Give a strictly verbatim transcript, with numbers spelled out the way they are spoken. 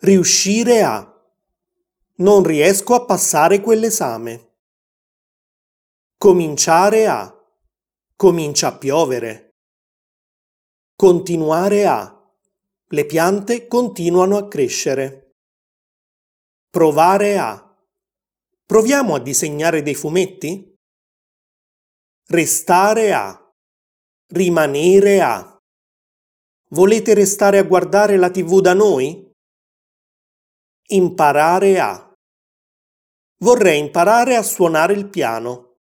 Riuscire a. Non riesco a passare quell'esame. Cominciare a. Comincia a piovere. Continuare a. Le piante continuano a crescere. Provare a. Proviamo a disegnare dei fumetti? Restare a. Rimanere a. Volete restare a guardare la tivù da noi? Imparare a. Vorrei imparare a suonare il piano.